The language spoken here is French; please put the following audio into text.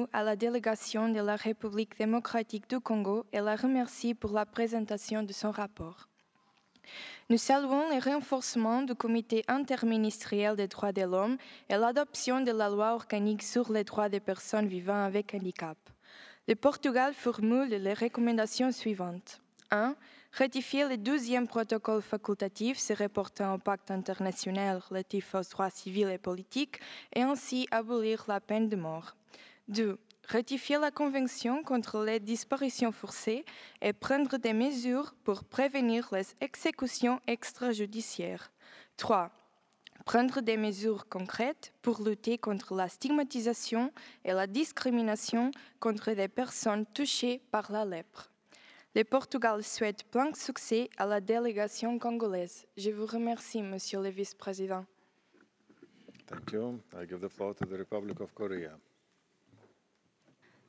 bienvenue à la délégation de la République démocratique du Congo et la remercie pour la présentation de son rapport. Nous saluons le renforcement du comité interministériel des droits de l'homme et l'adoption de la loi organique sur les droits des personnes vivant avec handicap. Le Portugal formule les recommandations suivantes. 1. Ratifier le 12e protocole facultatif se reportant au pacte international relatif aux droits civils et politiques et ainsi abolir la peine de mort. 2. Ratifier la Convention contre les disparitions forcées et prendre des mesures pour prévenir les exécutions extrajudiciaires. 3. Prendre des mesures concrètes pour lutter contre la stigmatisation et la discrimination contre les personnes touchées par la lèpre. Le Portugal souhaite plein succès à la délégation congolaise. Je vous remercie, Monsieur le Vice-président. Thank you. I give the floor to the Republic of Korea.